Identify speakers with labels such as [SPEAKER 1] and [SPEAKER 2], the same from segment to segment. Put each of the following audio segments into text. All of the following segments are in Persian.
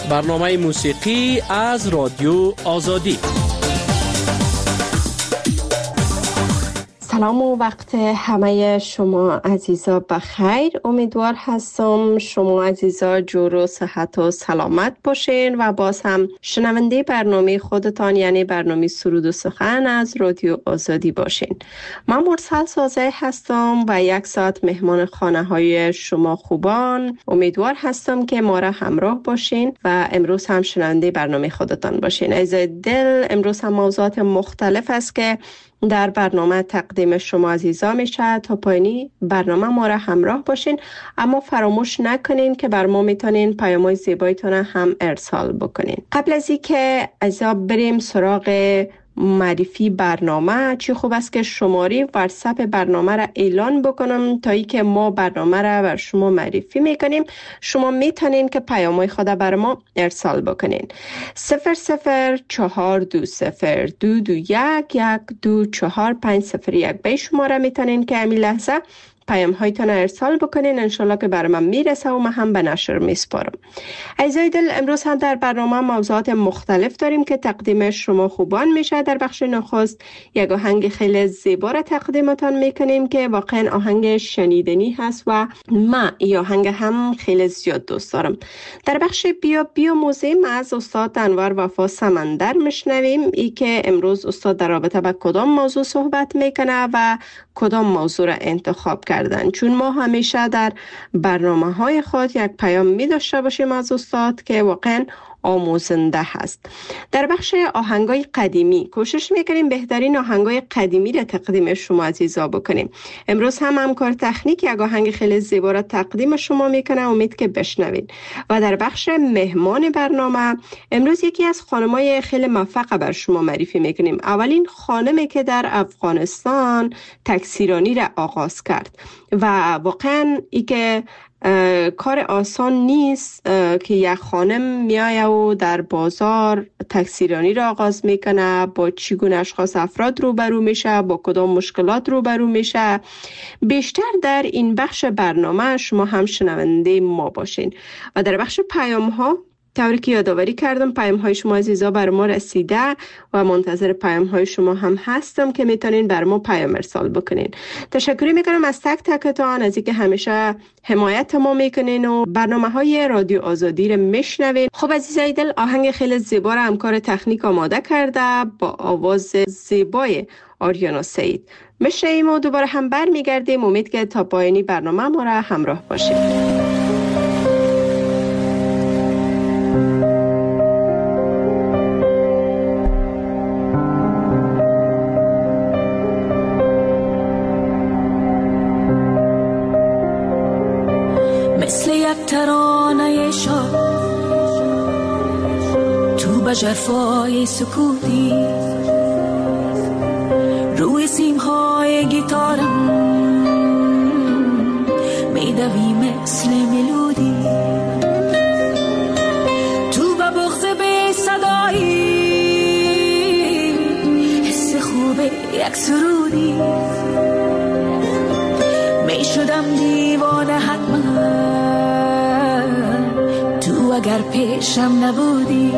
[SPEAKER 1] برنامه موسیقی از رادیو آزادی.
[SPEAKER 2] سلام و وقت همه شما عزیزا بخیر. امیدوار هستم شما عزیزا جور و صحت و سلامت باشین و باز هم شنونده برنامه خودتان یعنی برنامه سرود و سخن از رادیو آزادی باشین. من مرسل سازه هستم و 1 ساعت مهمان خانه های شما خوبان. امیدوار هستم که ما را همراه باشین و امروز هم شنونده برنامه خودتان باشین. عزیزای دل، امروز هم موضوعات مختلف است که در برنامه تقدیم شما عزیزا میشه. تا پایانی برنامه ما را همراه باشین، اما فراموش نکنین که بر ما میتونین پیام‌های زیبایتون هم ارسال بکنین. قبل از اینکه عزیزا بریم سراغ معرفی برنامه، چی خوب است که شماره واتساپ برنامه را اعلان بکنم تا ای که ما برنامه را بر شما معرفی میکنیم. شما میتونین که پیام‌های خود بر ما ارسال بکنین. 004221221124501 به شماره میتونین که همین لحظه پیام هایتان ارسال بکنین. انشالله که برای من میرسه و من هم به نشر میسپارم. عزیزای دل، امروز هم در برنامه موضوعات مختلف داریم که تقدیم شما خوبان میشه. در بخش نخست یک آهنگ خیلی زیبا را تقدیمتان میکنیم که واقعا آهنگ شنیدنی هست و من این آهنگ هم خیلی زیاد دوست دارم. در بخش بیا موزیم از استاد انور وفا سمندر میشنویم. ای که امروز استاد در رابطه با کدام موضوع صحبت میکنه و کدام موضوع را انتخاب کردن، چون ما همیشه در برنامه های خود یک پیام می داشته باشیم از استاد که واقعا آموزنده هست. در بخش آهنگای قدیمی کوشش میکنیم بهترین آهنگای قدیمی را تقدیم شما عزیزا بکنیم. امروز هم همکار تکنیک یک آهنگ خیلی زیبا را تقدیم شما میکنه، امید که بشنوید. و در بخش مهمان برنامه امروز یکی از خانمای خیلی موفق بر شما معرفی میکنیم. اولین خانمی که در افغانستان تکثیرانی را آغاز کرد و واقعا ای که کار آسان نیست که یک خانم میایه و در بازار تکثیرانی را آغاز میکنه، با چگونه اشخاص افراد روبرو میشه، با کدام مشکلات روبرو میشه. بیشتر در این بخش برنامه شما هم شنونده ما باشین. و در بخش پیام ها طوری که یادآوری کردم پیام های شما عزیزا بر ما رسیده و منتظر پیام های شما هم هستم که میتونین بر ما پیام ارسال بکنین. تشکر میکنم از تک تکتان از اینکه همیشه حمایت ما میکنین و برنامه های رادیو آزادی رو میشنوین. خب عزیزای دل، آهنگ خیلی زیبا را همکار تکنیک آماده کرده با آواز زیبای آریانا سعید. میشنویم و دوباره هم برمیگردیم. امید که تا پایانی برنامه ما را همراه باشید.
[SPEAKER 3] ترانه شاد تو به جفای سکوتی روی سیمهای گیتارم میدوی مثل ملودی تو به بغض به صدایی حس خوب یک سرودی میشدم دیوانه حتما اگر پیشم نبودی.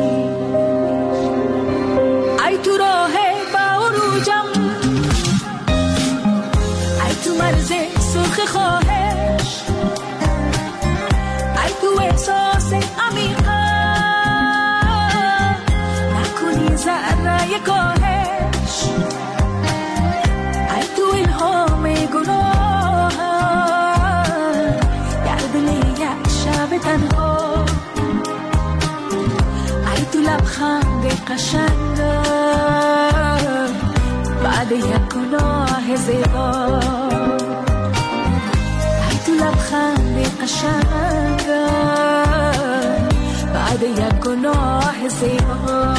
[SPEAKER 3] ای تو راه با عروجم، ای تو مرز سرخ خواهش، ای تو احساس عمیقم نکنی ذره کاهش، ای تو الهام گناه گردن یک شب تنها، لبخند قشنگم بعد یک گناه زیبا، ای تو لبخند قشنگم بعد یک گناه زیبا.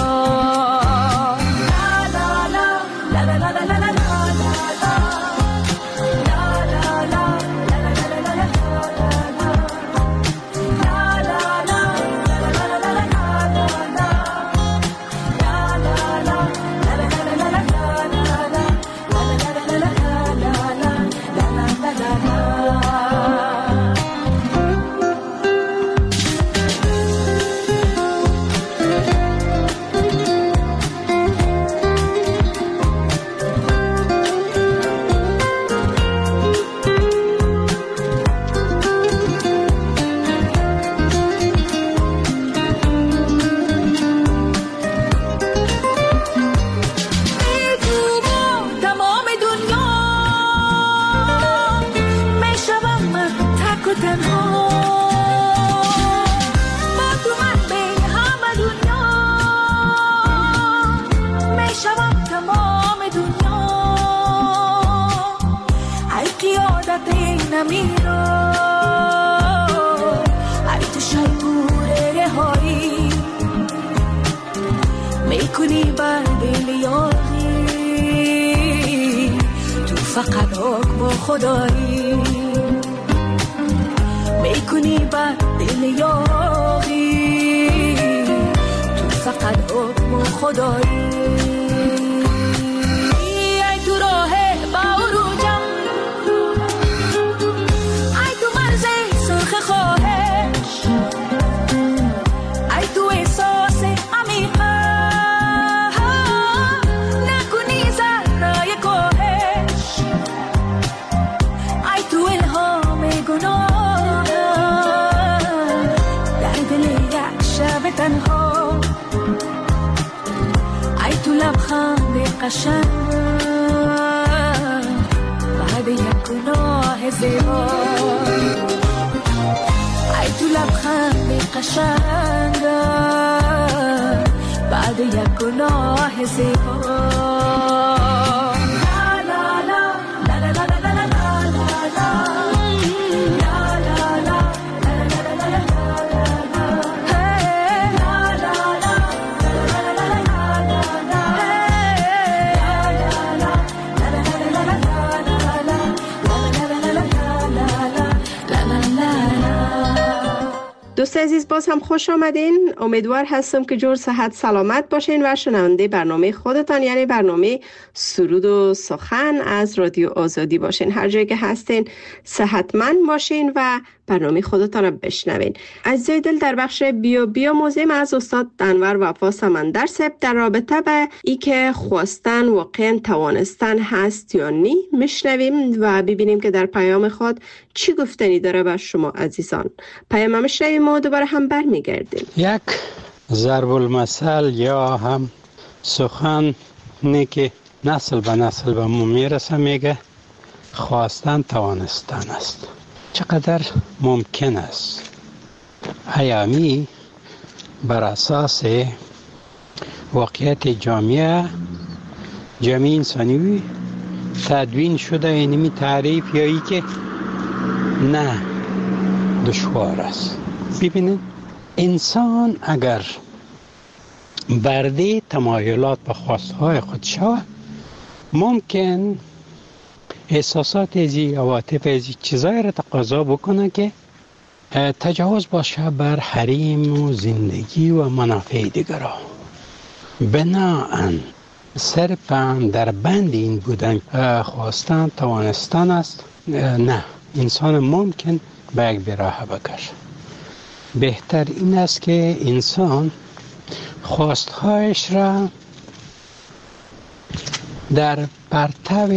[SPEAKER 3] زمین رو ای تو شیپور رهایی میکنی بر دل یاغی تو فقط حکم خدایی میکنی بر دل یاغی تو فقط حکم خدایی قشنگ بعد یک گناه زیبا ای تو لبخند قشنگ بعد یک گناه زیبا
[SPEAKER 2] دوست عزیز باز هم خوش آمدین. امیدوار هستم که جور صحت سلامت باشین و شنونده برنامه خودتان یعنی برنامه سرود و سخن از رادیو آزادی باشین. هر جایی که هستین صحتمند باشین و برنامه خودتان رو بشنوین. عزیزای دل، در بخش بیاموزیم از استاد انور وفا سمندر صاحب در رابطه به ای که خواستن واقعا توانستن هست یا نی میشنویم و ببینیم که در پیام خود چی گفتنی داره بر شما عزیزان. پیام میشنویم و دوباره هم برمیگردیم.
[SPEAKER 4] یک ضرب المثل یا هم سخن که نسل به نسل به ما میرسه، میگه خواستن توانستن است. چقدر ممکن است ایامی بر اساس واقعیت جامعه انسانی تدوین شده، اینمی تعریف یا ای که نه دشوار است. ببینید انسان اگر برده تمایلات و خواستهای خود شود، ممکن احساسات ازی، عواطف ازی چیزایی را تقاضا بکنه که تجاوز باشه بر حریم و زندگی و منافع دیگران. بناهن صرفاً در بند این بودن خواستن توانستن است، نه، انسان ممکن به یک براه بکشه. بهتر این است که انسان خواستهایش را در پرتو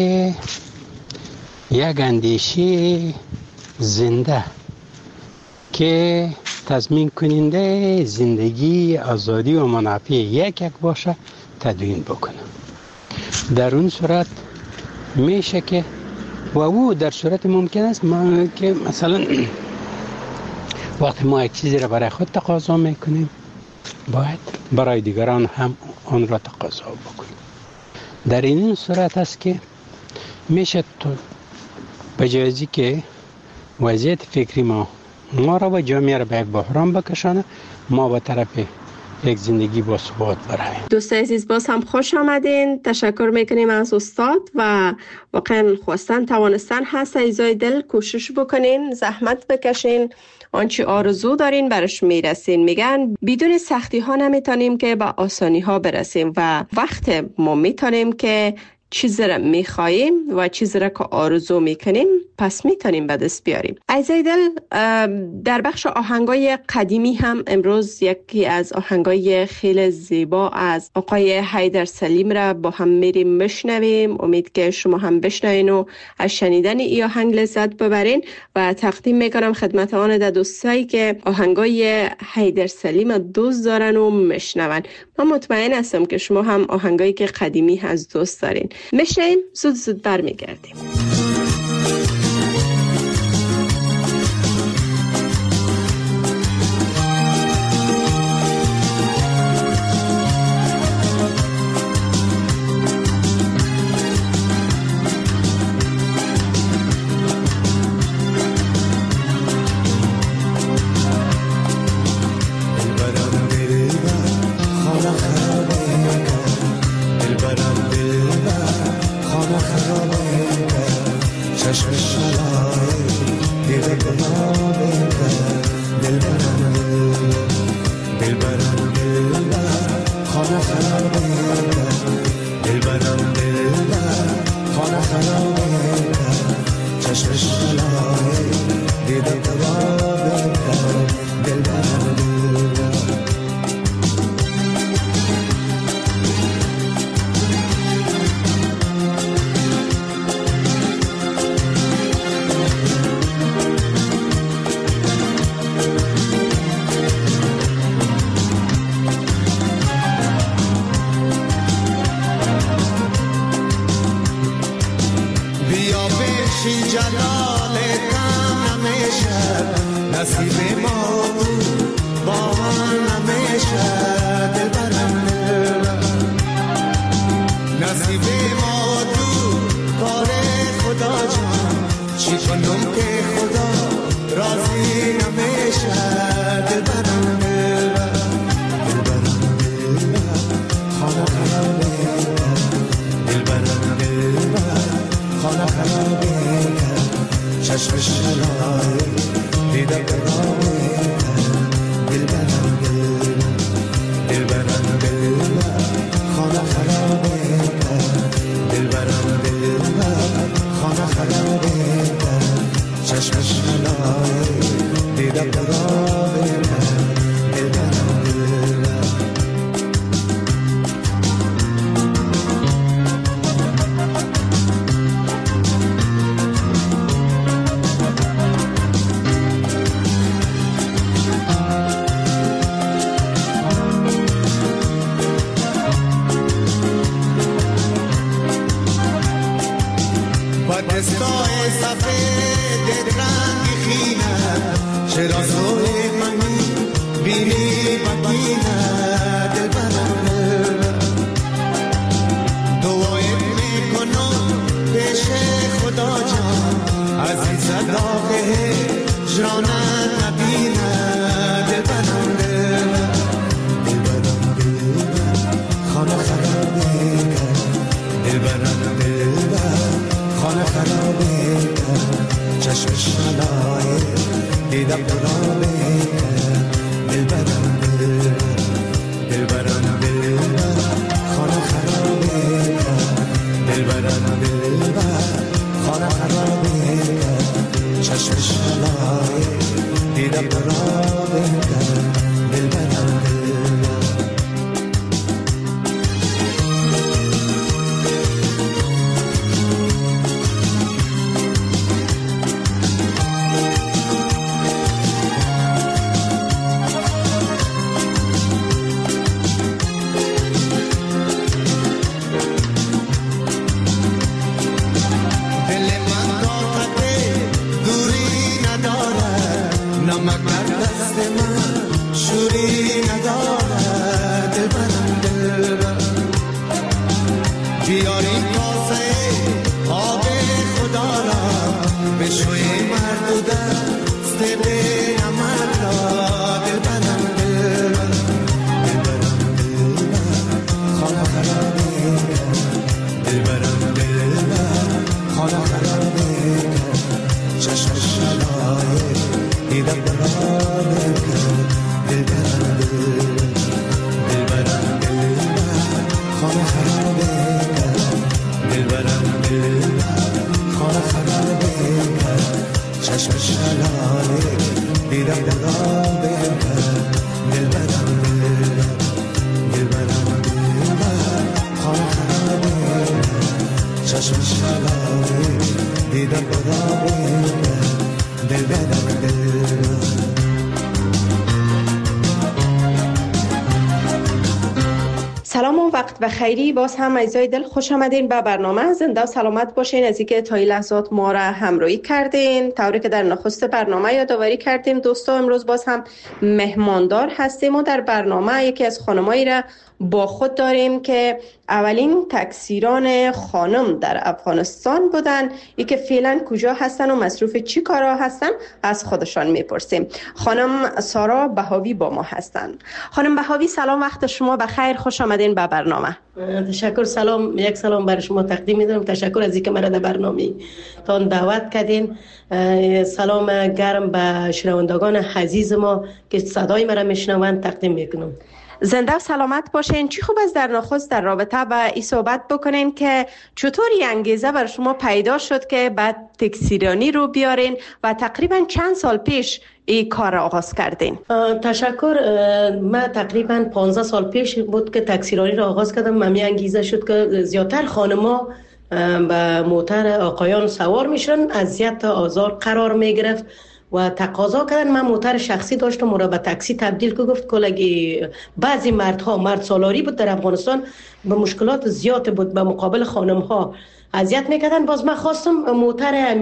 [SPEAKER 4] یک اندیشه زنده که تضمین کننده زندگی، آزادی و منافع یک باشه تدوین بکنه. در اون صورت میشه که و او در صورت ممکن است که مثلا وقتی ما یک چیزی را برای خود تقاضا میکنیم، باید برای دیگران هم آن را تقاضا بکنیم. در این صورت است که میشه به جایزی که وضعیت فکری ما را و جامعه را به یک بحران بکشانه، ما به طرف یک زندگی با ثبات براییم.
[SPEAKER 2] دوست عزیز باز هم خوش آمدین. تشکر میکنیم از استاد و واقعا خواستن توانستن هست. عزیزای دل کوشش بکنین، زحمت بکشین، آنچه آرزو دارین برش میرسین. میگن بدون سختی ها نمیتونیم که به آسانی ها برسیم و وقت ما میتونیم که چیزی را میخواییم و چیزی را که آرزو میکنیم پس میتونیم به دست بیاریم. عزیزای دل، در بخش آهنگای قدیمی هم امروز یکی از آهنگای خیلی زیبا از آقای حیدر سلیم را با هم میریم میشنویم. امید که شما هم بشنوین و از شنیدن این آهنگ لذت ببرین و تقدیم میکنم خدمت آن دوستایی که آهنگای حیدر سلیم دوست دارن و میشنون. من مطمئن هستم که شما هم آهنگایی که قدیمی از دوست دارین. میشنیم، زود برمیگردیم.
[SPEAKER 5] چشم شلای دیده گلابه دلبرم دلبرم خانه خرابه دلبرم خانه خرابه چشم شلای دیده گلابه دلبرم نصیب ما با هم نمیشه دلبرم نصیب ما تو کار خدا جان چی کنم که خدا راضی نمیشه دلبرم دلبرم خانه خرابه دلبرم خانه خرابه چشم شلای دیده برامه دلبرم دلبرم خانه خرابه دلبرم خانه خرابه چشم شلای دیده برامه دلبرم دستای سفید رنگ خینه چرا زوی منی بینی بکینه دلبرم دعایت میکنم پیش خدا جان عزیز داغه جانت نبینه دلبرم دلبرم خانه خرابه دلبرم خانه خرابه چشم شلای دیده برابه دلبرم دلبرم خانه خرابه دلبرم خانه خرابه چشم شلای دیده برابه دلبرم
[SPEAKER 2] سلام و وقت بخیری. باز هم عزیزای دل خوش آمدین به برنامه. زنده و سلامت باشین. از اینکه تا این لحظات ما را همراهی کردین. طوری که در نخست برنامه یادآوری کردیم دوستا، امروز باز هم مهماندار هستیم و در برنامه یکی از خانمایی را با خود داریم که اولین تکثیران خانم در افغانستان بودن. ای که فعلا کجا هستن و مصروف چی کارا هستن از خودشان میپرسیم. خانم سارا بهاوی با ما هستن. خانم بهاوی سلام، وقت شما بخیر، خوش آمدین به برنامه.
[SPEAKER 6] تشکر، سلام، یک سلام برای شما تقدیم می‌کنم. تشکر از اینکه مرا در برنامه تان دعوت کردین. سلام گرم به شنوندگان عزیز ما که صدای مرا میشنوند تقدیم میکنم.
[SPEAKER 2] زنده و سلامت باشین. چی خوب است در نخست در رابطه با این صحبت بکنیم که چطور انگیزه بر شما پیدا شد که بعد تکثیرانی رو بیارین و تقریبا چند سال پیش این کار را آغاز کردین؟
[SPEAKER 6] تشکر. من تقریبا 15 سال پیش بود که تکثیرانی را آغاز کردم. من انگیزه شد که زیادتر خانم‌ها به موتر آقایان سوار میشن، اذیت آزار قرار میگرفت و تقاضا کردن. من موتر شخصی داشتم و را به تاکسی تبدیل که گفت کلگی بعضی مردها، مرد سالاری بود در افغانستان، به مشکلات زیاد بود به مقابل خانم‌ها اذیت میکردن. باز من خواستم موتر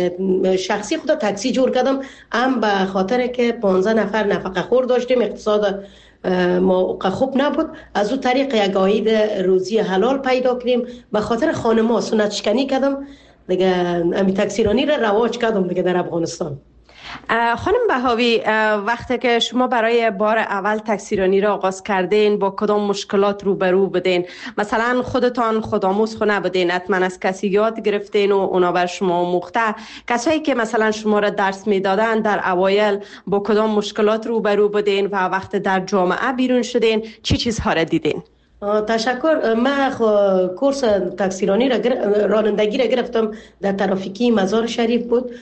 [SPEAKER 6] شخصی خود تاکسی جور کردم، هم به خاطر که 15 نفر نفقه خور داشتیم، اقتصاد ما خوب نبود، از اون طریق یک عاید روزی حلال پیدا کردیم. به خاطر خانم‌ها سنت شکنی کردم دیگه، امی تکثیرانی را رواج کردم دیگه در افغانستان.
[SPEAKER 2] خانم بهاوی، وقتی که شما برای بار اول تکثیرانی را آغاز کردین با کدام مشکلات روبرو بودین؟ مثلا خودتان خودآموز خو نبودین، حتما از کسی یاد گرفتین و اونا بر شما آموخته. کسایی که مثلا شما را درس میدادن در اوایل با کدام مشکلات روبرو بودین و وقتی در جامعه بیرون شدین چی چیزها را دیدین؟
[SPEAKER 6] تشکر. من کورس تکثیرانی را رانندگی را گرفتم در ترافیکی مزار شریف بود،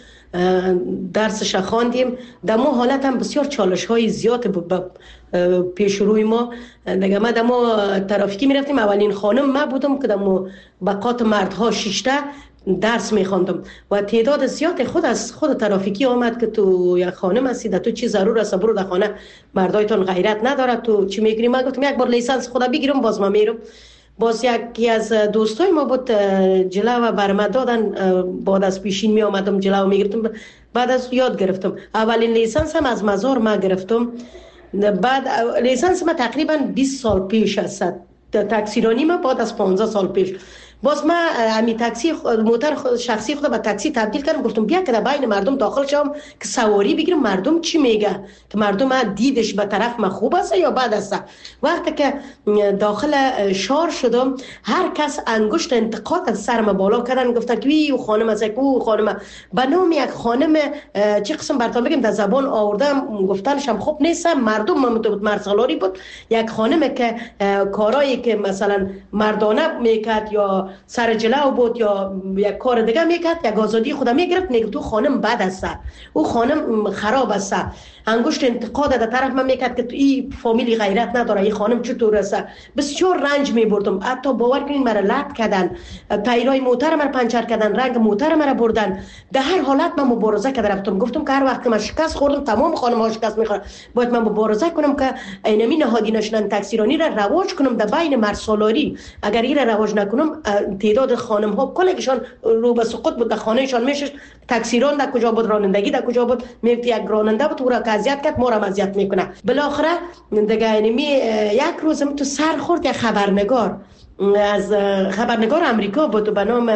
[SPEAKER 6] درسش خواندیم. در ما حالت هم بسیار چالش های زیاد بود پیش روی ما دیگه. ما در ما ترافیکی می رفتیم، اولین خانم من بودم که در ما بقات مردها 6 درس میخواندم و تعداد زیاد خود ترافیکی آمد که تو یک خانم هستی، تو چی ضرور است برو در خانه، مردایتون غیرت نداره، تو چی میگیری؟ من گفتم یک بار لیسانس خدا بگیرم باز ما میرم. باز یکی از دوستای ما بود جلو و برم دادن، بعد از پیشین می آمدم جلو میگرفتم، بعد از یاد گرفتم. اولین لیسانس هم از مزار ما گرفتم. بعد لیسانس ما تقریبا 20 سال پیش است، تکثیرانی ما بعد از 15 سال پیش. باز من امی تاکسی موتر شخصی خود به تاکسی تبدیل کردم. گفتم بیا که در بین مردم داخل شم که سواری بگیرم، مردم چی میگه، که مردم دیدش به طرف من خوب است یا بد است. وقتی که داخل شهر شدم هر کس انگشت انتقاد از سرم بالا کردن، گفتن که وی خانم از کو خانم به نام یک خانم چه قسم براتون بگم در زبان آوردم، گفتنشم خوب نیست. مردم مرد سالاری بود، یک خانم که کارایی که مثلا مردانه میکرد یا سر جلو بود یا یک کار دیگه میکرد، یک آزادی خودم میگرفت، میگفت تو خانم بد است، او خانم خراب است، انگشت انتقاد در طرف من میکرد که تو این فامیلی غیرت نداره، این خانم چطور است. بسیار رنج میبردم. حتی باور کنین مرا لط کردن، تایرای موتر مرا پنچر کردن، رنگ موتر مرا بردن. در هر حالت من مبارزه کردم. رفتم گفتم که هر وقت من شکست خوردم تمام خانم ها شکست میخورن، باید من مبارزه کنم که اینمی نهادی نشدن تکثیرانی را رواج کنم در بین مرد سالاری. اگر این را رواج نکنم تعداد خانم ها کلشان رو به سقوط بود، در خانهشان میشه. تکثیران در کجا بود، رانندگی در کجا بود، میگفت یک راننده بود او را اذیت کرد، ما را اذیت میکنه. بالاخره دیگه اینمی یک روز تو سر خورد یک خبرنگار از خبرنگار امریکا بود به نام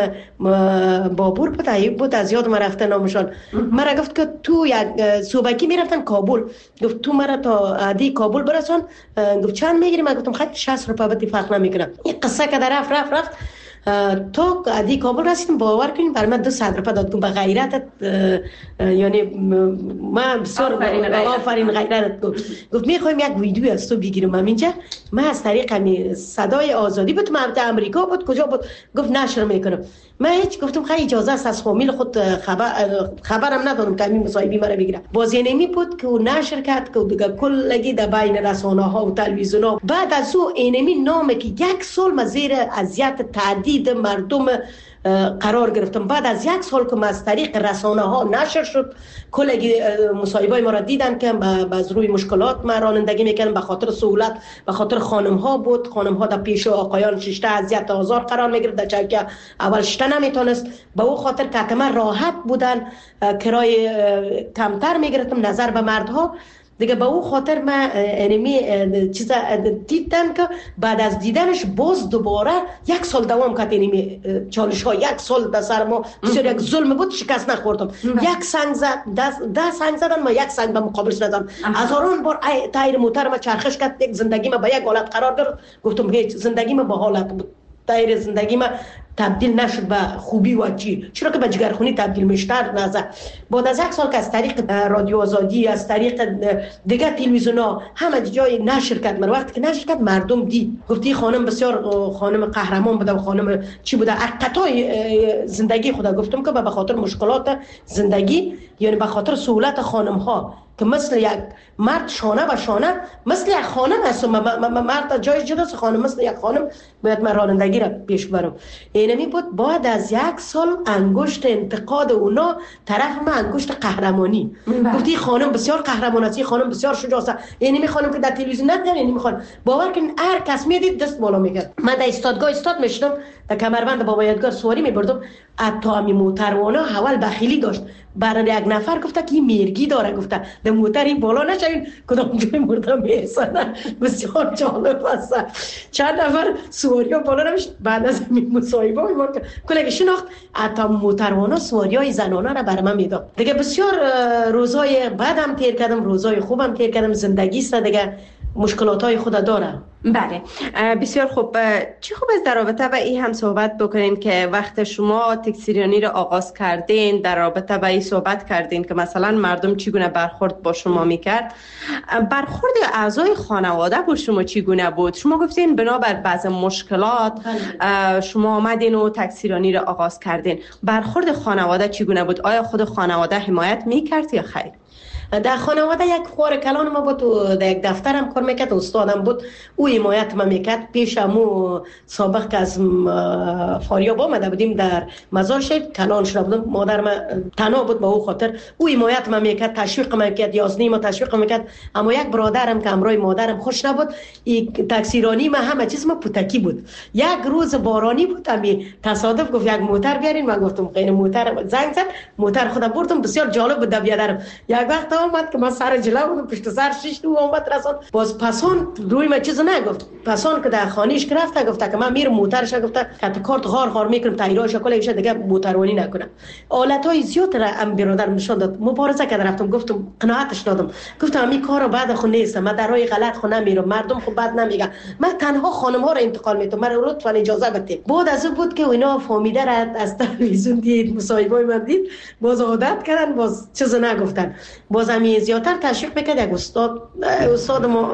[SPEAKER 6] بابور بود، ایوب بود، از یاد ما رفته نامشان. مرا گفت که تو یک صوبکی میرفتن کابل، گفت تو مرا تا عادی کابل برسان. گفت چند میگیری؟ من گفتم خیلی 60 روپیه بهت فرق نمیکنه. این قصه که در رفت تو عادی کابل رسیدم، باور کنین برای من 200 روپیه داد. به غیرتت یعنی من بسیار آفرین غیرتت. گفت میخوایم یک ویدیو از تو بگیرم اینجا. من از طریق همین صدای آزادی بود، من در امریکا بود، کجا بود، گفت نشر میکنم. من هیچ گفتم خیلی اجازه است از فامیل خود خبرم ندارم که همین مصاحبه مرا بگیره. بازی نمی بود که نشر کرد که دیگه کلگی در بین رسانه ها و تلویزیون ها. بعد از او اینمی نامه که 1 سال من زیر اذیت تهدید مردم قرار گرفتم. بعد از 1 سال که از طریق رسانه ها نشر شد، کلگی مصاحبه ما را دیدن که از روی مشکلات ما رانندگی میکنم، به خاطر سهولت، به خاطر خانم ها بود. خانم ها در پیش آقایان ششته اذیت آزار قرار میگرفت، در چوکه اول شته نمیتونست. به او خاطر که من راحت بودن، کرای کمتر میگرفتم نظر به مردها. دیگه به او خاطر من انمی چیزا دیدم که بعد از دیدنش باز دوباره 1 سال دوام کرد. انمی چالش ها 1 سال در سر ما بسیار یک ظلم بود، شکست نخوردم. 1 سنگ زد، 10 سنگ زدن، ما 1 سنگ به مقابل زدم. هزاران بار تایر موتر ما چرخش کرد، یک زندگی ما به یک حالت قرار گرفت. گفتم هیچ، زندگی ما به حالت بود، تایر زندگی ما تبدیل نشد به خوبی و چی، چرا که به جگرخونی تبدیل میشتر نزد. بعد از 1 سال که از طریق رادیو آزادی، از طریق دیگه تلویزیون ها همه جای نشر کرد، من وقتی که نشر کرد مردم دید، گفتی خانم بسیار خانم قهرمان بوده و خانم چی بوده، قطعای زندگی خدا. گفتم که به خاطر مشکلات زندگی، یعنی به خاطر سهولت خانم ها که مثل یک مرد شانه به شانه مثل یک خانم هست، مرد جای جداست، خانم مثل یک خانم باید من رانندگی را پیش برم. اینمی بود. بعد از 1 سال انگشت انتقاد اونا طرف من انگشت قهرمانی. گفتی خانم بسیار قهرمان است، خانم بسیار شجاع است. اینمی خانم که در تلویزیون ندیدن، اینمی خانم باور کن هر کس میدید دست بالا میکرد. من در ایستادگاه ایستاد میشدم، در کمربند بابا یادگار سواری میبردم، حتی امی موتروانه اول بخیلی داشت، برای یک نفر گفته که این میرگی داره، گفته در موتر این بالا نشوین کدام جای مرده میرسنه. بسیار جالب است. چند نفر سواری ها بالا نمیشت. بعد از این مصاحبه های کلگه شناخت، حتی موتروانه سواری های زنانه را برای من میداد. دیگه بسیار روزای بعدم تیر کردم، روزای خوبم تیر کردم. زندگی است دیگه، مشکلات های خود داره.
[SPEAKER 2] بله بسیار خوب. چی خوب است در رابطه با این هم صحبت بکنین که وقت شما تکثیریانی را آغاز کردین، در رابطه با این صحبت کردین که مثلا مردم چگونه برخورد با شما میکرد. برخورد اعضای خانواده با شما چگونه بود؟ شما گفتین بنابر بعض مشکلات شما آمدین و تکثیریانی را آغاز کردین. برخورد خانواده چگونه بود؟ آیا خود خانواده حمایت میکرد یا خیر؟
[SPEAKER 6] در خانواده یک خوار کلان ما بود و در یک دفترم کار میکرد، استادم بود، او حمایت ما میکرد. پیشمو سابق که از فاریاب آمده بودیم در مزار شهید کلان شده بودم، مادر ما تنها بود، به او خاطر او حمایت ما میکرد، تشویق ما میکرد، یازنی ما تشویق میکرد. اما یک برادرم که همراه مادرم خوش نبود، این تکثیرانی ما همه چیز ما پوتکی بود. یک روز بارانی بود، امی تصادف گفت یک موتر بیارین، من گفتم غیر موتر، زنگ زد موتر خودم بردم. بسیار جالب بود. بیادرم یک وقت آمد که من سر جلو بودم، پشت سر 6 دو آمد رسان. باز پسان روی ما چیز نگفت. پسان که در خانیش که رفته گفته که من میرم موترش، گفته که کارت غار میکنم تایراش کلاش دیگه موتروانی نکنم. حالتای زیاد را ام برادر نشون داد. مبارزه کرد، رفتم گفتم قناعتش دادم، گفتم این کارو بعد خو نیست، من در راه غلط خو نمیرم، مردم خو بد نمیگن، من تنها خانم ها را انتقال میدم، من لطفا اجازه بدید. بعد از اون بود که اینا فهمیده را از تلویزیون دید، مصاحبه من دید، باز عادت کردن، باز چیز نگفتن. باز می زیادتر تشویق میکرد. یک استاد ما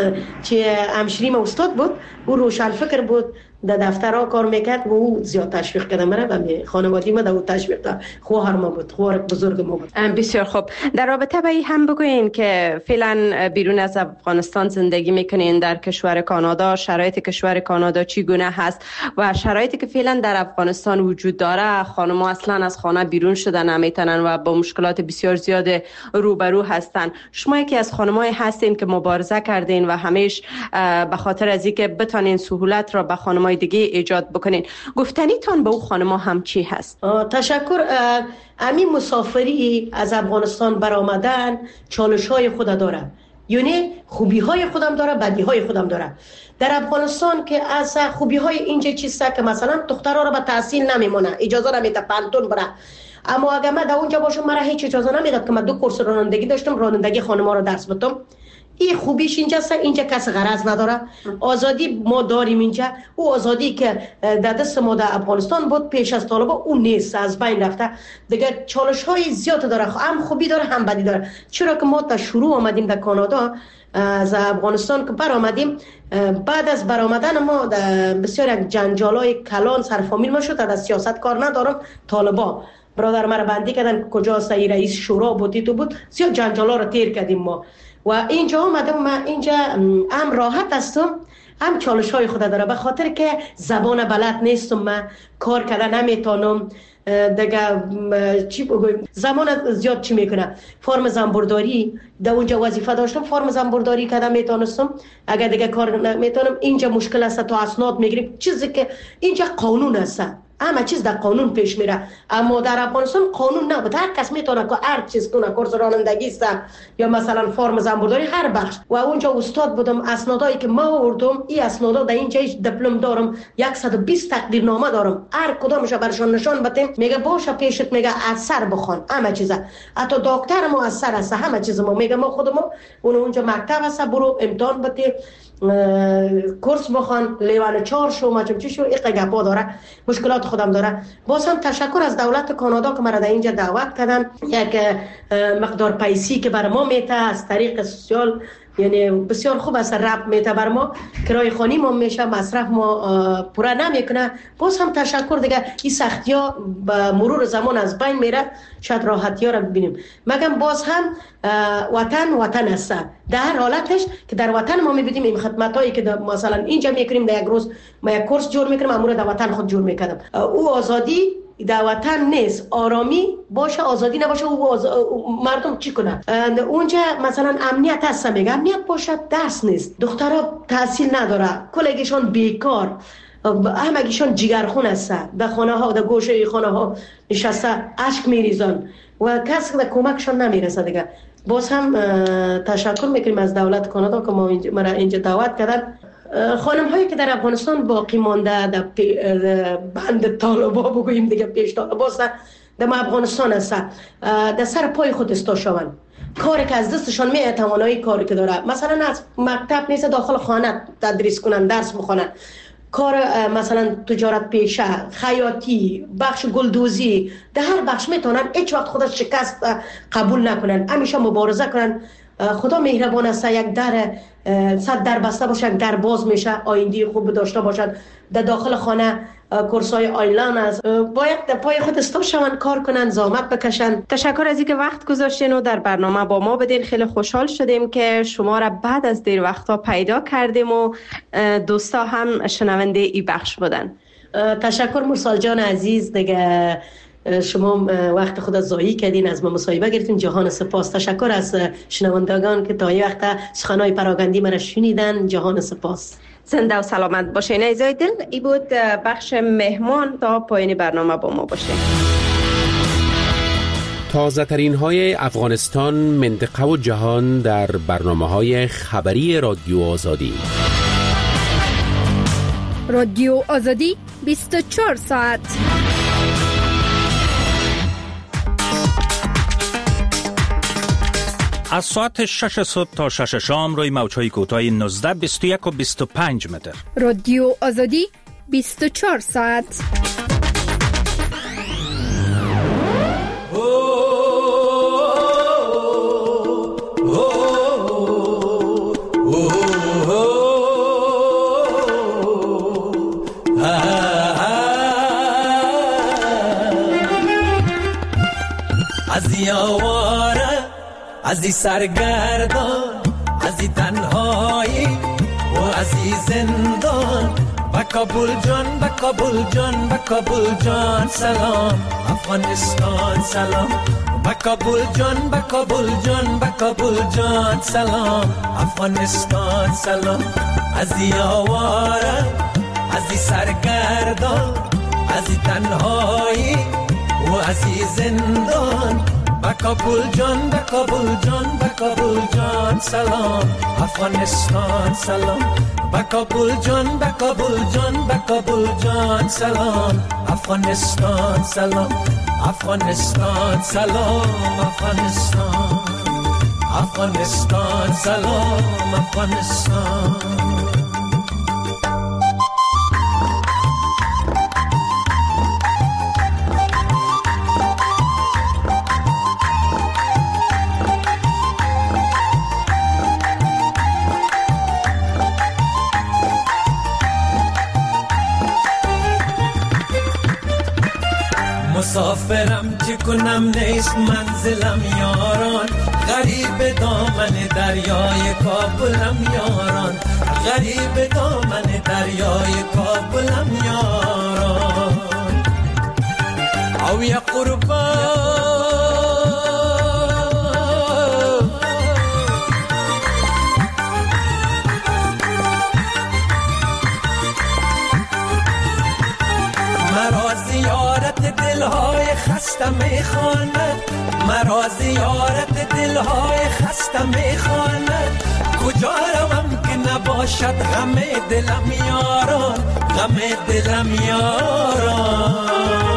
[SPEAKER 6] چه همشریم استاد بود، او روشنفکر بود، در دفترها کار میکرد و او زیاد تشویق کرده مرا و خانوادگی ما در تشویق کرد. خواهر ما بود، خواهر بزرگ ما بود.
[SPEAKER 2] بسیار خوب. در رابطه با این هم بگوین که فعلا بیرون از افغانستان زندگی میکنین در کشور کانادا، شرایط کشور کانادا چگونه هست و شرایطی که فعلا در افغانستان وجود داره؟ خانم‌ها اصلا از خانه بیرون شدن نمیتونن و با مشکلات بسیار زیاد روبرو هستن. شما یکی از خانم‌های هستین که مبارزه کردین و همیش به خاطر از اینکه بتونین سهولت را به خانم‌های دیگه ایجاد بکنین. گفتنیتان به او خانم‌ها هم چی هست؟
[SPEAKER 6] تشکر. همین مسافری از افغانستان برآمدن چالش‌های خود داره، یعنی خوبی‌های خودم داره، بدی‌های خودم داره. در افغانستان که از خوبی‌های اینجا چیسته که مثلا دخترها را به تحصیل نمیمونه، اجازه نمیده پانتون بره. اما اگر من در اونجا باشم مرا هیچ اجازه نمیداد که من 2 کورس رانندگی داشتم، رانندگی خانم‌ها را درس بدم. این خوبیش اینجاست، اینجا کس غرض نداره. آزادی ما داریم اینجا. او آزادی که در دست ما در افغانستان بود پیش از طالبا اون نیست، از بین رفته. دیگه چالش های زیاد داره، هم خوبی داره هم بدی داره. چرا که ما تا شروع آمدیم در کانادا از افغانستان که برآمدیم، بعد از برآمدن ما بسیار یک جنجالای کلان سرفامیل ما شد. در سیاست کار ندارم، طالبا برادر مرا بندی کردن، کجاست رئیس شورا بودی تو بود، زیاد جنجالا رو تیر کردیم ما. و اینجا آمدم، من اینجا هم راحت هستم، هم چالش های خود داره، به خاطر که زبان بلد نیستم، من کار کردن نمیتونم. دیگه چی بگویم، زمان زیاد چی میکنه، فرم زنبورداری در اونجا وظیفه داشتم، فرم زنبورداری کردم میتونستم. اگر دیگه کار نمیتونم، اینجا مشکل است، تا اسناد میگیریم، چیزی که اینجا قانون است، همه چیز در قانون پیش میره. اما در افغانستان قانون نبود، هر کس میتونه که هر چیز کنه، کورس رانندگی است یا مثلا فرم زنبورداری هر بخش. و اونجا استاد بودم، اسنادایی که ما آوردم، این اسنادا در اینجا دیپلم دارم، 120 تقدیرنامه دارم، هر کدامش برشان نشان بدیم. میگه باشه پیشت، میگه از سر بخوان همه چیزا، حتی دکتر ما از سر است، همه چیز ما میگه ما خودمون اونجا مکتب است، برو امتحان بده، کورس بخوان، لیوان 4 شو ماچم چی شو، این گپا داره، مشکلات خودم داره. باز هم تشکر از دولت کانادا که مرا در اینجا دعوت کردن، یک مقدار پیسی که بر ما میته از طریق سوسیال، یعنی بسیار خوب است، رب میته بر ما، کرای خانی ما میشه، مصرف ما پورا نمیکنه. باز هم تشکر دیگه، این سختی ها به مرور زمان از بین میره، شاید راحتی ها را ببینیم. مگم باز هم وطن است، در هر حالتش که در وطن ما میبینیم این خدمت هایی که مثلا اینجا میکنیم، در یک روز ما یک کورس جور میکنیم، امور در وطن خود جور میکردم. او آزادی در وطن نیست، آرامی باشه، آزادی نباشه، مردم چی کنه؟ اونجا مثلا امنیت هست، میگه امنیت باشه، درس نیست، دخترها تحصیل نداره، کلگیشان بیکار، همگیشان جگرخون است، در خانه ها، در گوشه خانه ها نشسته اشک میریزن و کسی در کمکشان نمیرسه دیگه. باز هم تشکر میکنیم از دولت کانادا که ما اینجا دعوت کردن. خانم هایی که در افغانستان باقی مانده، در بند طالبا بگوییم دیگه، پیش طالبا هستن، در افغانستان هستن، در سر پای خود استا شون، کاری که از دستشان میاد، توانایی کاری که داره، مثلا از مکتب نیست داخل خانه تدریس کنن، درس بخونن، کار مثلا تجارت پیشه، خیاطی، بخش گلدوزی، در هر بخش میتونن، هیچ وقت خودش شکست قبول نکنن، همیشه مبارزه کنن. خدا مهربان است، یک در 100 در بسته باشه، یک در باز میشه، آینده خوب داشته باشد، در داخل خانه کورسای آیلان است، باید در پای خود استا شون، کار کنن، زحمت بکشن.
[SPEAKER 2] تشکر از اینکه وقت گذاشتین و در برنامه با ما بدین. خیلی خوشحال شدیم که شما را بعد از دیر وقتا پیدا کردیم و دوستا هم شنونده ای بخش بودن.
[SPEAKER 6] تشکر مرسال جان عزیز، دیگه شما وقت خود ضایع کردین، از ما مصاحبه گرفتین، جهان سپاس. تشکر از شنوندگان که تا این وقت سخنهای پراگندی مرا شنیدن، جهان سپاس.
[SPEAKER 2] زنده و سلامت باشین عزیزای دل. ای بود بخش مهمان، تا پایان برنامه با ما باشین.
[SPEAKER 1] تازه ترین های افغانستان، منطقه و جهان در برنامه های خبری رادیو آزادی.
[SPEAKER 7] رادیو آزادی 24 ساعت.
[SPEAKER 8] از ساعت 6 صبح تا 6 شام روی موج‌های کوتاه 19، 21 و 25 متر.
[SPEAKER 7] رادیو آزادی 24 ساعت.
[SPEAKER 5] از یاواره، از این سرگردان، از این تنهایی و از این زندان، با کابل جان، با کابل جان، با کابل جان سلام، افغانستان سلام، با کابل جان، با کابل جان، با کابل جان سلام، افغانستان سلام. از این آواره، از این سرگردان، از این تنهایی و از این زندان، با کابل جان، با کابل جان، با کابل جان سلام، افغانستان سلام، با کابل جان، با کابل جان، با کابل جان سلام، افغانستان سلام، افغانستان سلام، افغانستان، افغانستان سلام، افغانستان. مسافرم چه کنم، نیست منزلم یاران، غریب دامن دریای کابلم یاران، غریب دامن دریای کابلم یاران. او یا قربان مرا خسته میخواند، مرا زیارت دلهای خسته میخواند. کجا روم که نباشد همه دلم یاران، همه دلم یاران.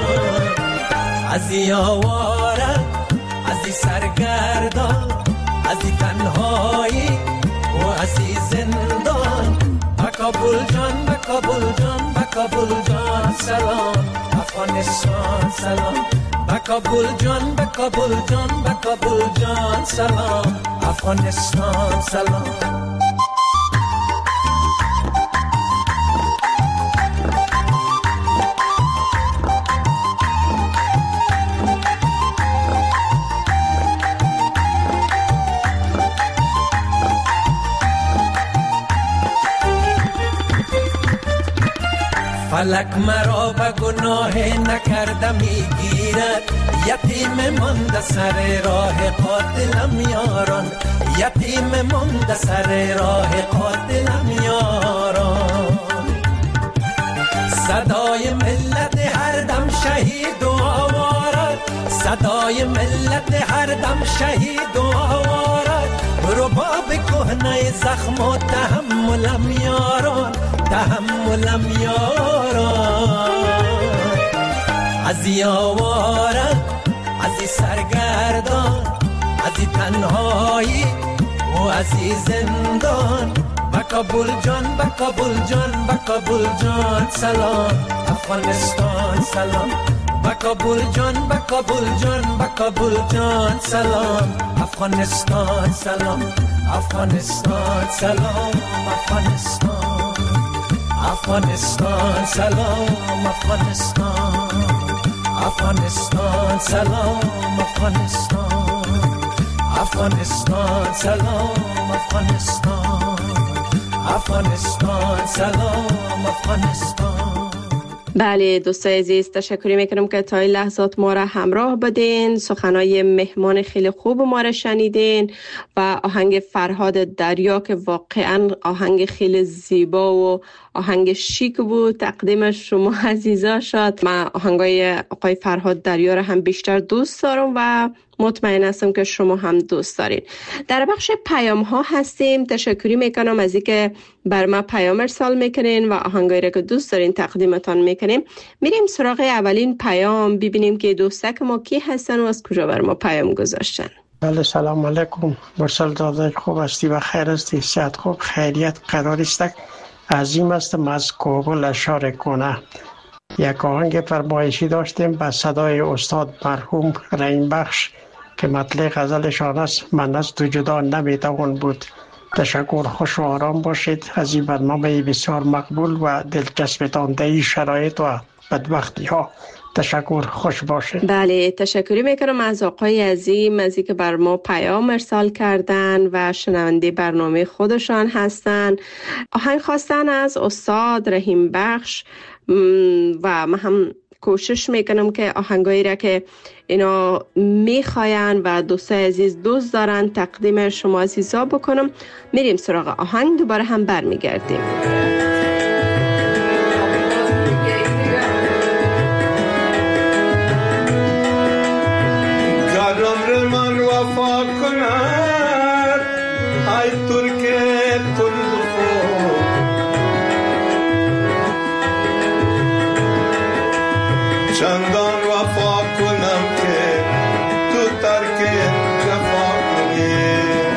[SPEAKER 5] از این آواره، از این سرگردان، از این تنهایی و از این زندان. کابل جان، به کابل جان، به کابل جان سلام. افغانستان سلام. به کابل جان، به کابل جان، به کابل جان سلام. افغانستان سلام. فلک مرا به گناه نکرده میگیرد، یتیم مانده سر راه قاتلم یاران، یتیم مانده سر راه قاتلم یاران. صدای ملت هر دم شهید و آوارد، صدای ملت هر دم شهید و آوارد. رباب کهنه زخم و تحملم یاران، تحملم یاران. از این آواره، از این سرگردان، از این تنهایی و از این زندان. به کابل جان، به کابل جان، به کابل جان سلام. افغانستان سلام. به کابل جان، به کابل جان، به کابل جان سلام. افغانستان سلام. افغانستان سلام. افغانستان، افغانستان سلام. افغانستان، افغانستان سلام. افغانستان، افغانستان سلام. افغانستان، افغانستان سلام. افغانستان.
[SPEAKER 2] بله دوستای عزیز، تشکر میکنم که تا این لحظات ما را همراه بدین. سخنای مهمان خیلی خوب ما را شنیدین و آهنگ فرهاد دریا که واقعا آهنگ خیلی زیبا و آهنگ شیک بود تقدیم شما عزیزا شد. من آهنگای آقای فرهاد دریا را هم بیشتر دوست دارم و مطمئن هستم که شما هم دوست دارین. در بخش پیام ها هستیم. تشکری میکنم از اینکه بر ما پیام ارسال میکنین و آهنگایی را که دوست دارین تقدیمتان میکنیم. میریم سراغ اولین پیام، ببینیم که دوستک ما کی هستن و از کجا بر ما پیام گذاشتن.
[SPEAKER 4] بله سلام علیکم. مرسل داداش خوب هستی و خیر هستی؟ صحت خوب، خیریت قرار است؟ عظیم هستم از کابل اشاره کنه. یک آهنگ فرمایشی داشتیم با صدای استاد مرحوم رحیم بخش که مطلع غزلشان است من از تو جدا نمیتوان بود. تشکر، خوش و آرام باشید. از این برنامه بسیار مقبول و دلچسبتان در این شرایط و بدبختی ها. تشکر، خوش باشید.
[SPEAKER 2] بله تشکری میکنم از آقای عظیم از اینکه بر ما پیام ارسال کردن و شنونده برنامه خودشان هستن. آهنگ خواستن از استاد رحیم بخش و من هم کوشش میکنم که آهنگایی را که اینا میخواین و دوستای عزیز دوست دارن تقدیم شما عزیزا بکنم. میریم سراغ آهنگ، دوباره هم برمیگردیم.
[SPEAKER 9] گرم من وفا کند ای ترک تلخو، چندان وفا کنم که تو ترک جفا کنی.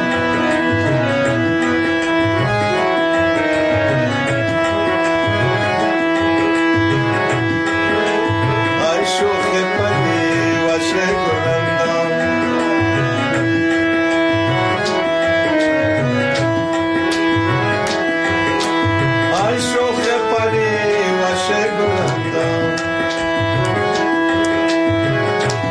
[SPEAKER 9] ای شوخ پدی و شکرندم، ای شوخ پدی و شکرندم.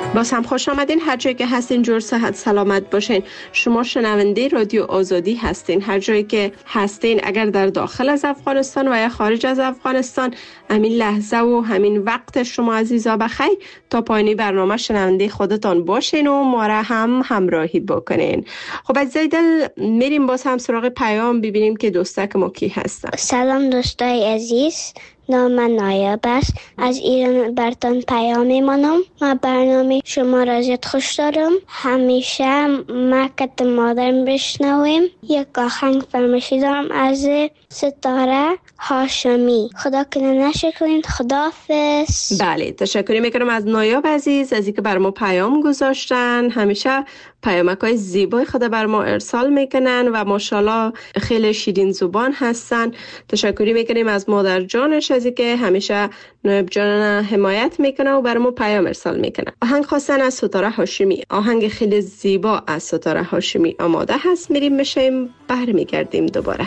[SPEAKER 2] باز هم خوش آمدین. هر جایی که هستین جور صحت سلامت باشین. شما شنونده رادیو آزادی هستین. هر جایی که هستین، اگر در داخل از افغانستان و یا خارج از افغانستان، همین لحظه و همین وقت شما عزیزا بخیر. تا پایانی برنامه شنونده خودتان باشین و ما را هم همراهی بکنین. خب عزیزای دل، میریم باز هم سراغ پیام، ببینیم که دوستک ما کی هستن.
[SPEAKER 10] سلام دوستای عزیز، نام من نایب است. از ایران برتان پیام میمانم. من برنامه شما را زیاد خوش دارم. همیشه مکت مادرم بشنویم. یک آهنگ فرمایشی دارم از ستاره هاشمی. خدا کنه نشه کنین. خداحافظ.
[SPEAKER 2] بله، تشکر میکنم از نایب عزیز از اینکه بر ما پیام گذاشتن. همیشه پیامکای زیبای خدا بر ما ارسال میکنن و ماشاءالله خیلی شیرین زبان هستن. تشکری میکنیم از مادر جانش از اینکه همیشه نایب جان حمایت میکنه و بر ما پیام ارسال میکنه. آهنگ خواستن از ستاره هاشمی. آهنگ خیلی زیبا از ستاره هاشمی آماده هست. میریم میشیم، برمیگردیم دوباره.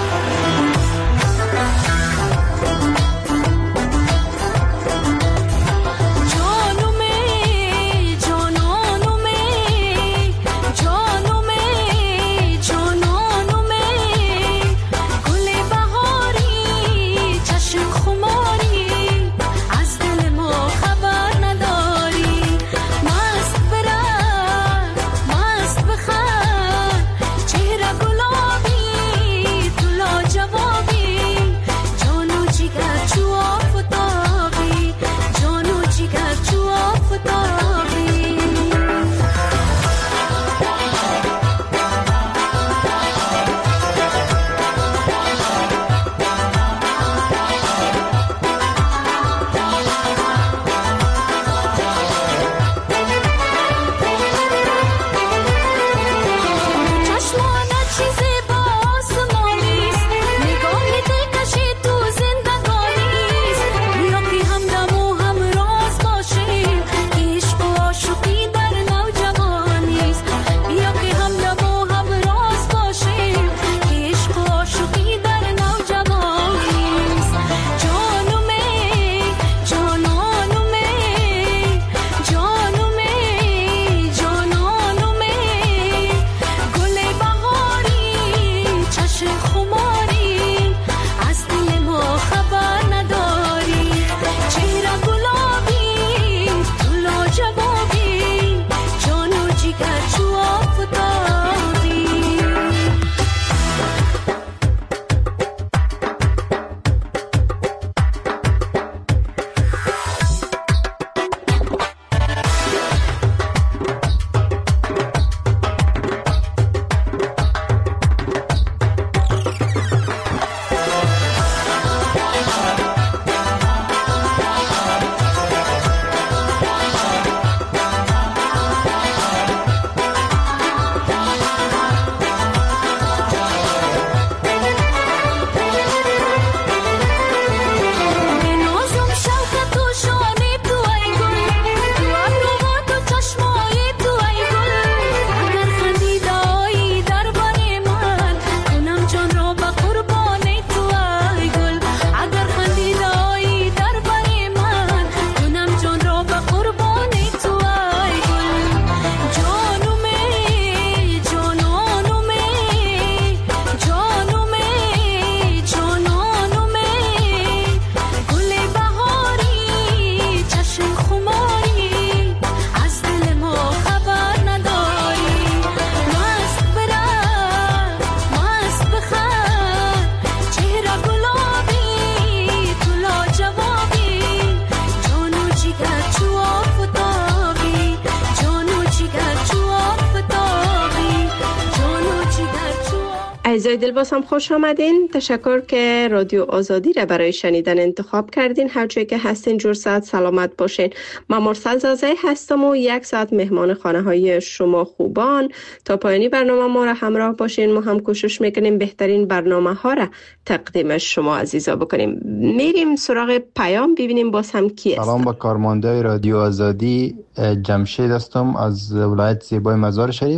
[SPEAKER 2] عزیزای دل، باز هم خوش آمدین. تشکر که رادیو آزادی را برای شنیدن انتخاب کردین. هر جایی که هستین جور ساعت سلامت باشین. من مرسل زازه هستم و یک ساعت مهمان خانه های شما خوبان. تا پایانی برنامه ما را همراه باشین. ما هم کوشش میکنیم بهترین برنامه ها را تقدیم شما عزیزا بکنیم. میریم سراغ پیام، ببینیم باز هم کی است.
[SPEAKER 11] سلام با کارمنده رادیو آزادی، جمشید هستم از ولایت زیبای مزار شریف.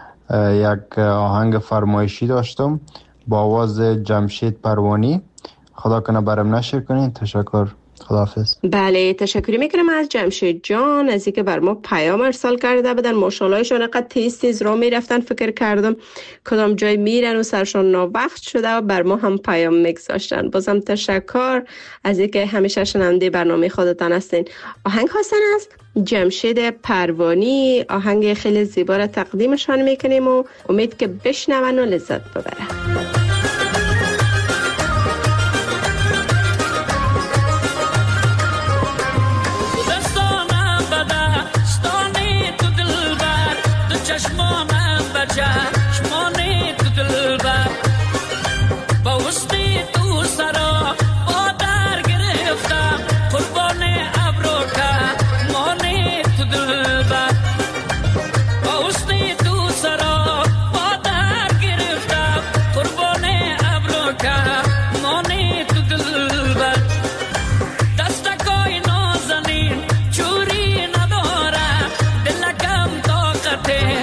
[SPEAKER 11] یک آهنگ فرمایشی داشتم با آواز جمشید پروانی. خدا کنه برام نشر کنین. تشکر. خداحافظ.
[SPEAKER 2] بله تشکر میکنم از جمشید جان از اینکه بر ما پیام ارسال کرده بودن. ماشاءاللهشون انقدر تیز راه میرفتن فکر کردم کدام جای میرن و سرشان ناوقت شده و بر ما هم پیام میگذاشتن. بازم تشکر از اینکه همیشه شنونده برنامه خودتان هستین. آهنگ خواستن از جمشید پروانی، آهنگ خیلی زیبا را تقدیمشان میکنیم و امید که بشنون و لذت ببرن.
[SPEAKER 3] چشمانم و چشمانی تو دلبر با وسطی تو سرا با در گرفتم قربان ابرو که مانی تو دلبر با وسطی تو سرا با در گرفتم قربان ابرو که مانی تو دلبر دستکای نازنین چوری نداره دلکم طاقته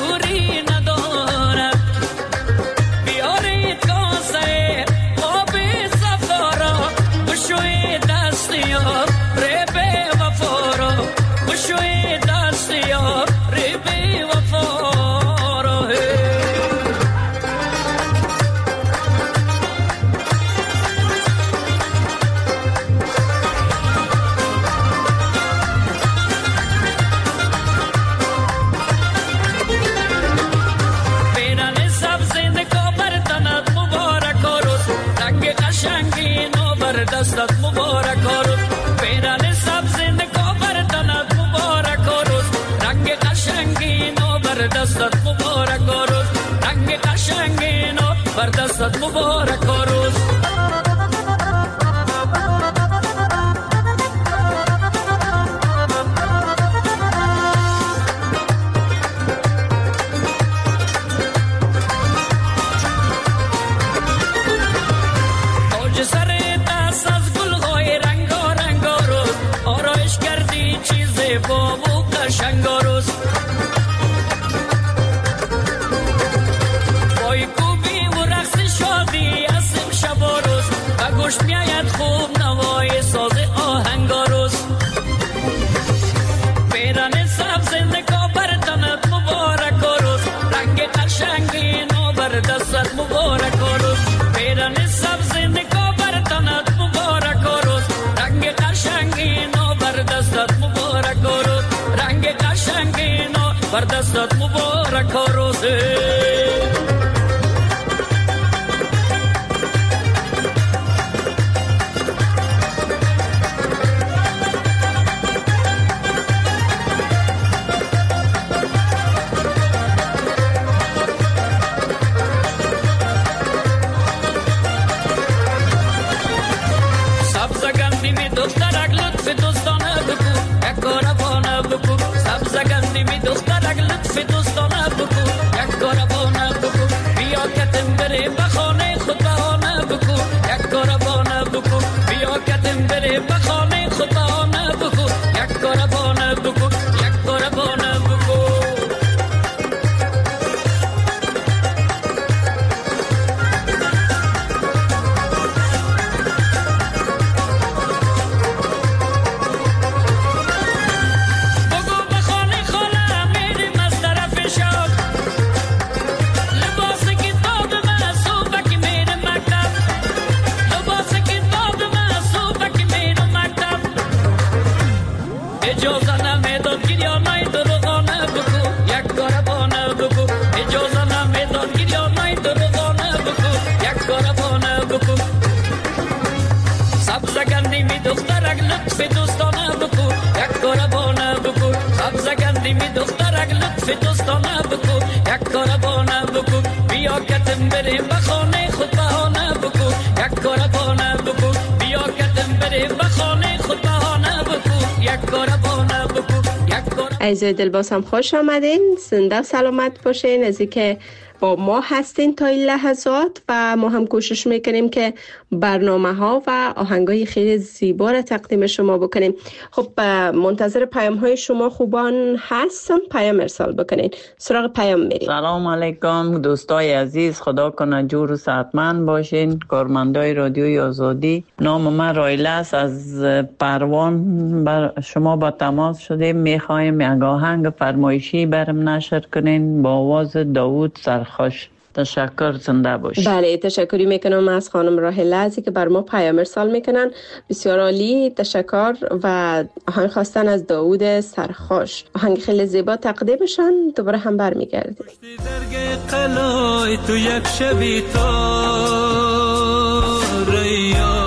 [SPEAKER 3] دستت مبارک روز پیران سبز نگاه بردنت مبارک روز رنگ قشنگی نو بر دستت مبارک روز رنگ قشنگی نو بر دستت مبارک روز بابو قشنگاروز بای کوبی و رقص شادی اسم شب و روز و گوش میاید خوب نوای ساز آهنگاروز پیران سبز نگاه بردنت مبارک روز رنگ قشنگی نو بر دستت مبارک روز پیران سبز نگاه بردنت مبارک روز رنگ قشنگی نو بر دستت مبارک روز رنگ قشنگی نو بر دستت مبارک روز سبزگندی می دخترک لطف دوستانه بکو یک کاربانه بکو سبزگندی می دخترک لطف دوستانه بکو یک کاربانه بکو بیا کتم بره بخانه خود بهانه بکو یک کاربانه بکو بیا کتم بره بخانه خود بهانه بکو یک کاربانه بکو یک کاربانه بکو سبزگندی می دخترک لطف دوستانه بکو یک کاربانه بکو سبزگندی می دخترک لطف دوستانه بکو یک کاربانه بکو بیا کتم بریم بخانه خود بهانه بکو یک کاربانه بکو بیا کتم بریم بخانه خود بهانه بکو یک کاربانه بکو یک کاربانه.
[SPEAKER 2] عزیزای دل باز هم خوش آمدین، زنده و سلامت باشین. از اینکه با ما هستین تا این لحظات و ما هم کوشش میکنیم که برنامه ها و آهنگای خیلی زیبا را تقدیم شما بکنیم. خب منتظر پیام های شما خوبان هستم، پیام ارسال بکنین. سراغ پیام میریم.
[SPEAKER 12] سلام علیکم دوستای عزیز، خدا کنه جور و صحتمند باشین. کارمندای رادیوی آزادی، نام من رایله است، از پروان بر شما با تماس شده. میخوایم یک آهنگ فرمایشی برم نشر کنین با آواز داوود سرخوش. تشکر، زنده باشید.
[SPEAKER 2] بله، تشکری میکنم از خانم راهله ازی که بر ما پیام ارسال میکنن. بسیار عالی، تشکر. و آهنگ خواستن از داوود سرخوش، آهنگ خیلی زیبا تقدیمشان. دوباره هم برمیگردیم.
[SPEAKER 5] قلای تو یک شبی تاریا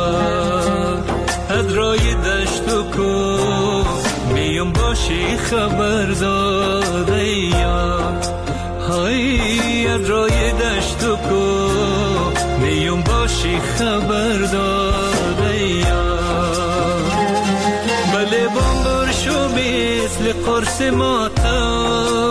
[SPEAKER 5] ادرای دشت و کو میون باشی خبردار یا های ادرای دشت و کو میون باشی خبردار یا بله بامبر شو مثل قرص ماتا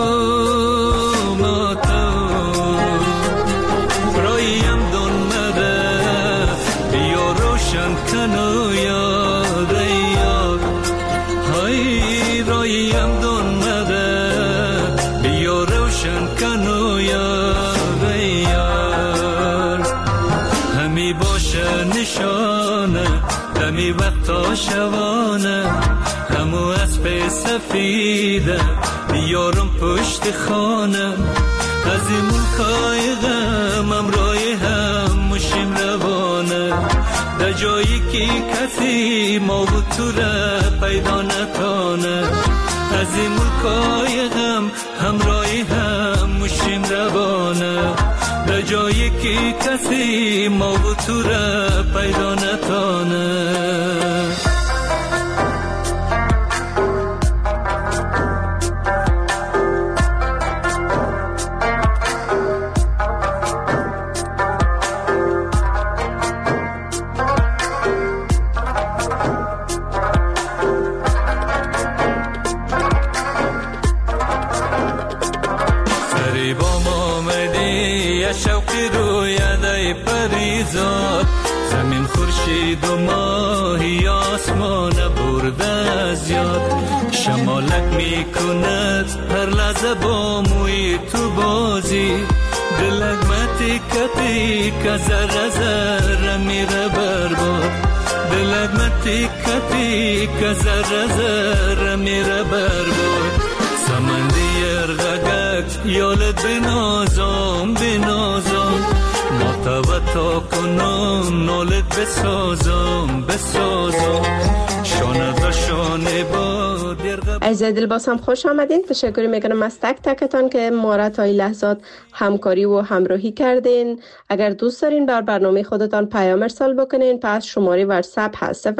[SPEAKER 5] رایم دون مده بیا روشن کنو یاد یاد های رایم دون مده بیا روشن کنو یاد یاد همی باشه نشانه دمی وقتا شوانه همو اسب سفیده بیارم پشت خانه از این ملکای غم امرای هم مشیم روانه در جایی که کسی ما بود تو را پیدا نتانه از این ملکای غم همرای هم مشیم روانه در جایی که کسی ما بود تو را پیدا نتانه زمین خورشید و ماهی آسمان برده از یاد شمالک میکند هر لحظه با موی تو بازی دلک متیکتی که ذره ذره میره برباد دلک متیکتی که ذره ذره میره برباد سمندی ارغگک یالت بنازم بنازم ماتوتا کنم نالت بسازم شانه در شانه با
[SPEAKER 2] عزیزای دل باز هم خوش آمدین. تشکری میکنم از تک تکتان که ما را تا این لحظات همکاری و همراهی کردین. اگر دوست دارین بر برنامه خودتان پیام ارسال بکنین، پس شماره واتساپ هست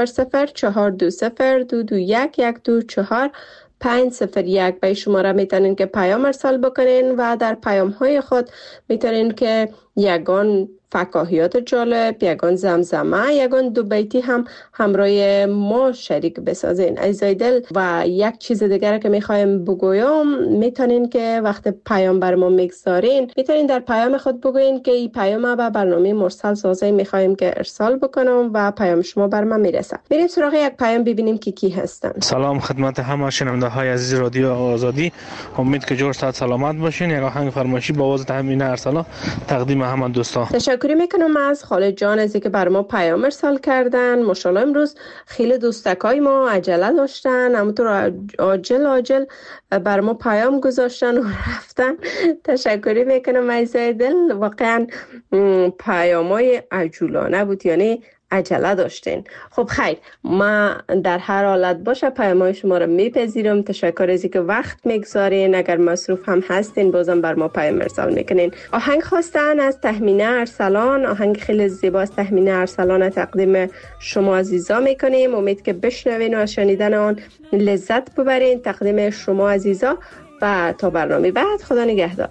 [SPEAKER 2] 0042022124 به شماره میتونین که پیام ارسال بکنین و در پیام های خود میتونین که یگان فکاهیات جالب، یگان زمزمه، یگان دو بیتی هم همراه ما شریک بسازین. عزیزای دل و یک چیز دیگر که میخوایم بگویم، میتونین که وقت پیام بر ما میگذارین میتونین در پیام خود بگوین که این پیام به برنامه مرسل سازی میخوایم که ارسال بکنم و پیام شما بر ما میرسه. میریم سراغ یک پیام ببینیم که کی هستن.
[SPEAKER 13] سلام خدمت همه شنونده های عزیز رادیو آزادی، امید که جور صحت سلامت باشین. یک آهنگ فرمایشی با آواز تهمینه ارسلا تقدیم همه دوستان.
[SPEAKER 2] تشکر میکنم از خالد جان از اینکه بر ما پیام ارسال کردن. ماشاءالله امروز خیلی دوستکای ما عجله داشتن، همونطور عاجل بر ما پیام گذاشتن و رفتن. تشکر میکنم عزیزای دل، واقعا پیامای عجولانه بود، یعنی عجله داشتین. خب خیر، ما در هر حالت باشه پیام‌های شما رو میپذیرم. تشکر از اینکه وقت میگذارین، اگر مصروف هم هستین بازم بر ما پیام ارسال میکنین. آهنگ خواستن از تهمینه ارسلان، آهنگ خیلی زیبا از تهمینه ارسلان تقدیم شما عزیزا میکنیم. امید که بشنوین و از شنیدن آن لذت ببرین. تقدیم شما عزیزا و تا برنامه بعد، خدا نگهدار.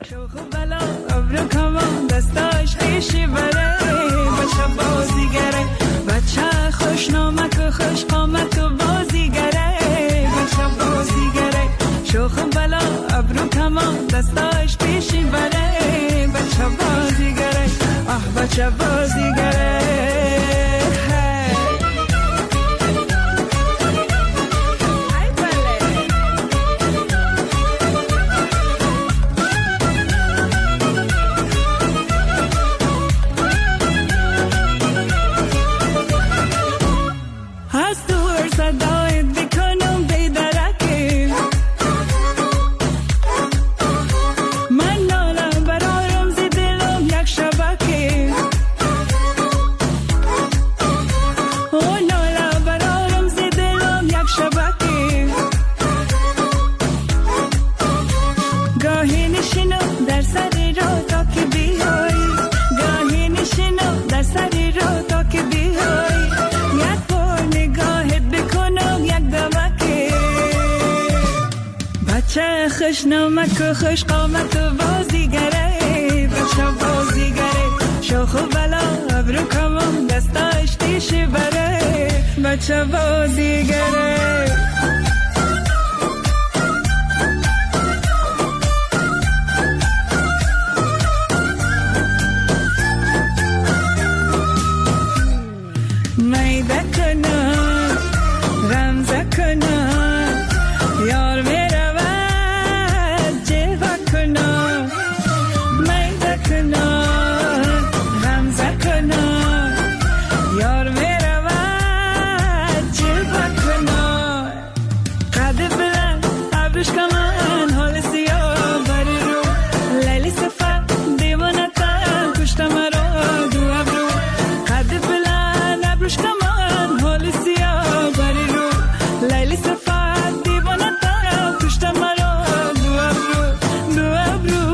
[SPEAKER 14] بچه خوش نامک و خوش قامت و بازیگره، بچه بازیگره شوخ بلا ابرو کمان دستاش پیشی بره، بچه بازیگره آه بچه بازیگره. بچه خوش نمک و خوش قامت و بازیگره بچه بازیگره شوخ و بلا ابرو کمان دستاش تیش بره بچه بازیگره میده کنن رمزه کنن یار میرود جلوه کنن میده کنن رمزه کنن یار میرود جلوه کنن قد بلند ابروش کمان حال سیاه بری رو لیلی سفر دیوانه تن کشته مرا دو ابرو قد بلند ابروش کمان حال سیاه بری رو لیلی سفر دیوانه تن کشته مرا دو ابرو دو ابرو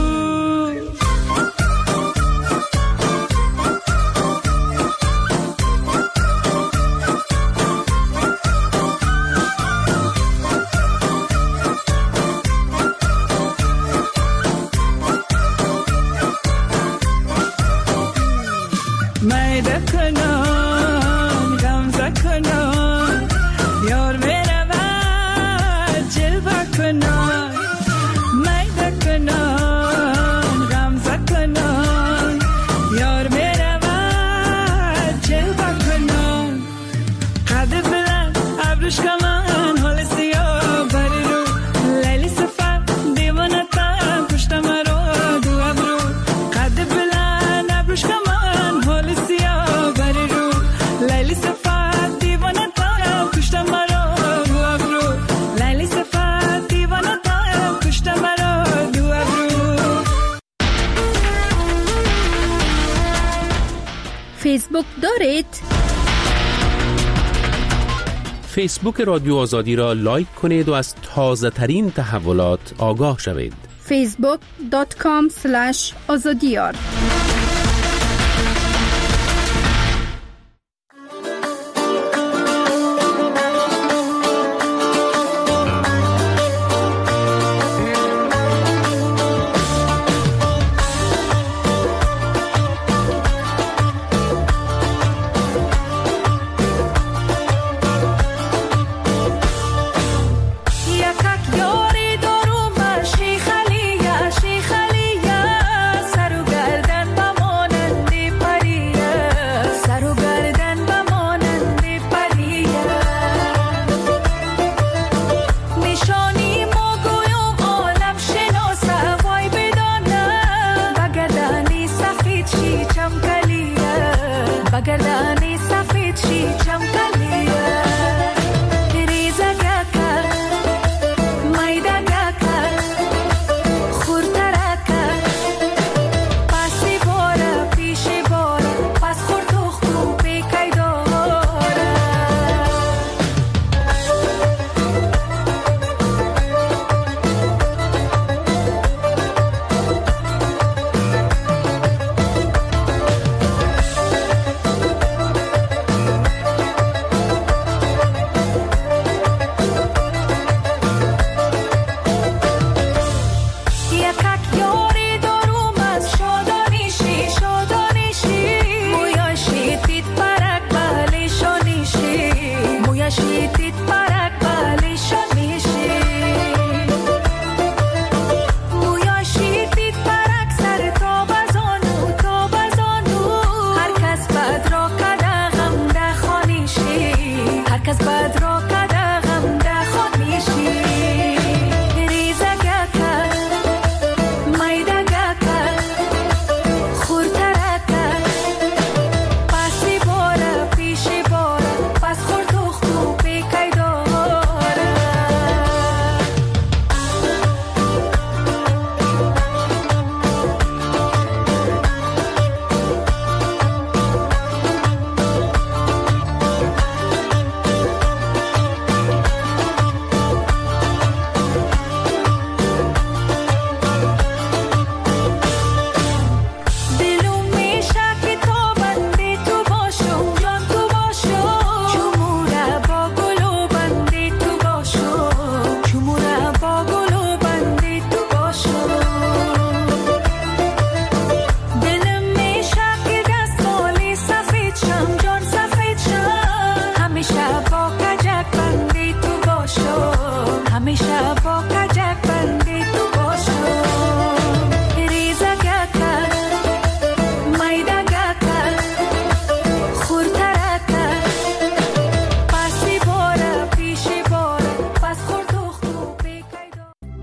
[SPEAKER 14] میده کنم غمزه کنم یار میرود جلوه کنم میده کنم غمزه کنم یار میرود جلوه کنم قد بلند ابروش کمان حال سیاه بری رو لیلی سفر دیوانه تن پشت مرا دو ابرو قد بلند ابروش کمان حال سیاه بری رو لیلی سفر دیوانه تن پشت مرا دو ابرو لیلی سفر دیوانه تن پشت مرا دو ابرو
[SPEAKER 7] فیسبوک دارید؟
[SPEAKER 1] فیسبوک رادیو آزادی را لایک کنید و از تازه ترین تحولات آگاه شوید.
[SPEAKER 7] facebook.com/azadiyar